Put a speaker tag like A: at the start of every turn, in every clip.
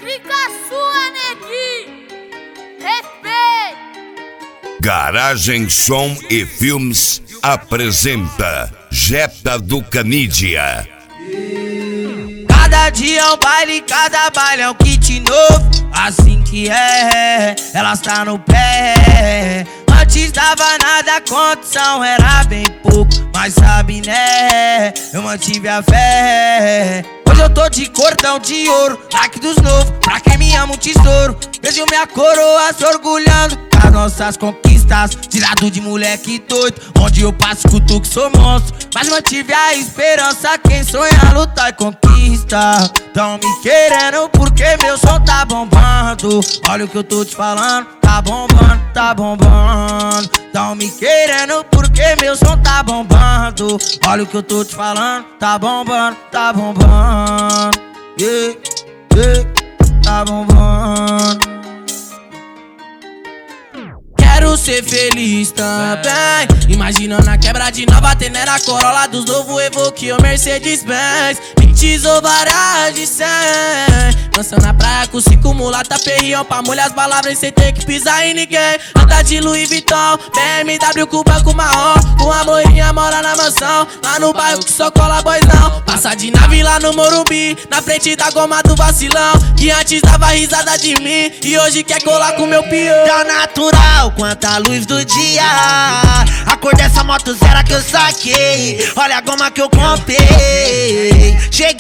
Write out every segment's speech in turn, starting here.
A: clica sua, neguinho. Respeito.
B: Garagem Som e Filmes apresenta Jetta do Canidia.
C: Cada dia é um baile, cada baile é um kit novo. Assim que é, elas tá no pé. Antes dava nada, a condição era bem pouco, mas sabe né, eu mantive a fé. Hoje eu tô de cordão de ouro, like dos novos, pra quem me ama um tesouro. Vejo minha coroa se orgulhando das nossas conquistas, tirado de moleque doido, onde eu passo escuto que sou monstro. Mas mantive a esperança, quem sonha lutar e conquista. Tão me querendo porque meu som tá bombando. Olha o que eu tô te falando, tá bombando, tá bombando. Tão me querendo porque meu som tá bombando. Olha o que eu tô te falando, tá bombando, tá bombando. Yeah, yeah, tá bombando. Quero ser feliz também, imaginando a quebra de nova Tenera, Corolla dos novo Evoque ou Mercedes-Benz. Pintes ou varas de 100, dançando na praia com 5 mulata perrião, pra molhar as palavras sem ter que pisar em ninguém. Anda de Louis Vuitton, BMW com banco marrom, com a moinha mora na mansão, lá no bairro que só cola boizão. Passa de nave lá no Morumbi, na frente da goma do vacilão, que antes dava risada de mim e hoje quer colar com meu peão.
D: Tá natural quanta luz do dia, a cor dessa moto zero que eu saquei. Olha a goma que eu comprei.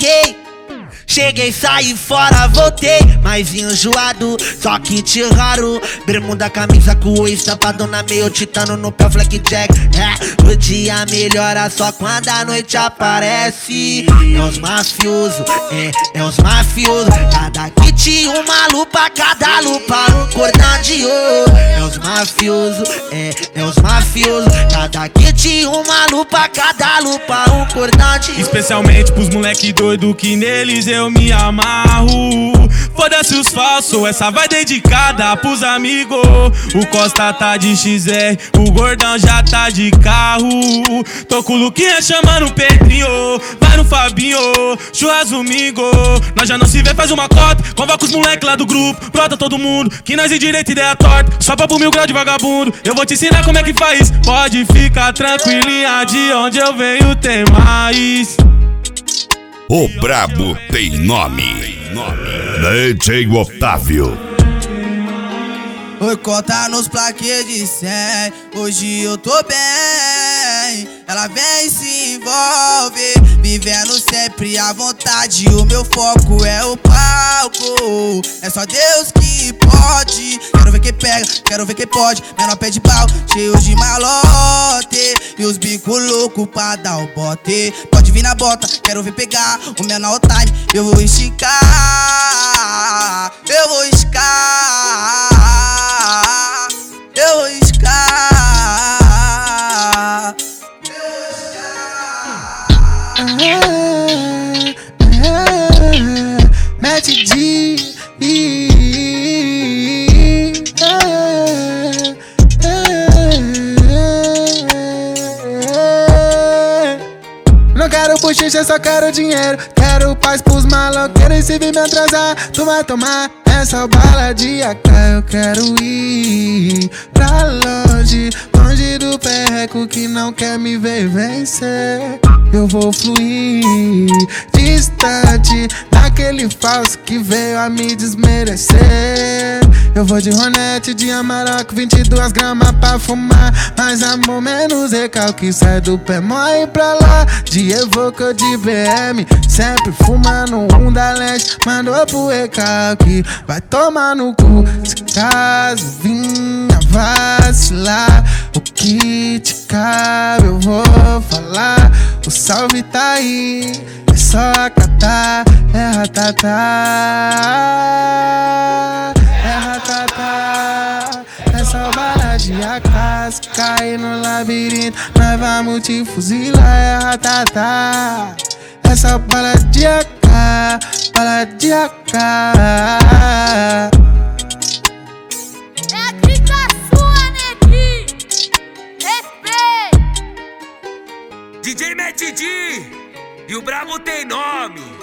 D: Cheguei, saí fora, voltei, mas vim enjoado, só kit raro. Bermuda, camisa com o estampadona, meio titano no pé, blackjack. O dia melhora só quando a noite aparece. É os mafiosos, é os mafiosos. Cada kit uma lupa, cada lupa um cordão de ouro. É os mafiosos, é os mafiosos. Cada kit uma lupa, cada lupa um cordão de ouro.
E: Especialmente pros moleque doido que neles eu me amarro. Foda-se os falsos, essa vai dedicada pros amigos. O Costa tá de XR, o Gordão já tá de carro. Tô com o Luquinha chamando o Pedrinho, vai no Fabinho, churras domingo. Nós já não se vê, faz uma cota, convoca os moleque lá do grupo, brota todo mundo, que nós em direita ideia torta, só pra 1000 graus de vagabundo. Eu vou te ensinar como é que faz, pode ficar tranquilinha, de onde eu venho tem mais.
B: O brabo tem nome. DJ Otávio.
C: Oi, conta nos plaquês de 100, hoje eu tô bem. Ela vem e se envolve, vivendo sempre à vontade. O meu foco é o palco, é só Deus que pode. Quero ver quem pega, quero ver quem pode. Menor pé de pau, cheio de malote, e os bicos loucos pra dar o bote. Pode vir na bota, quero ver pegar o menor time. Eu vou esticar, eu vou esticar, eu vou esticar.
F: Mete de não quero bochicha, só quero dinheiro. Quero paz pros maloqueiros, e se vir me atrasar, tu vai tomar essa bala de AK. Eu quero ir pra longe, longe do perreco que não quer me ver vencer. Eu vou fluir distante daquele falso que veio a me desmerecer. Eu vou de Ronete, de Amarok, 22 gramas pra fumar. Mais amor, menos recalque, sai do pé, morre pra lá. De Evoque ou de BM, sempre fumando um da leste. Mandou pro recalque, vai tomar no cu. Se caso vinha vacilar, o que te cabe eu vou falar. O salve tá aí, é só acatar. É ratatá, é ratatá. É só bala de AK, se cair no labirinto nós vamos te fuzilar. É ratatá, é só bala de AK, bala de AK.
A: É clica sua, neguinho. Respeito.
G: DJ Mete D e o brabo tem nome.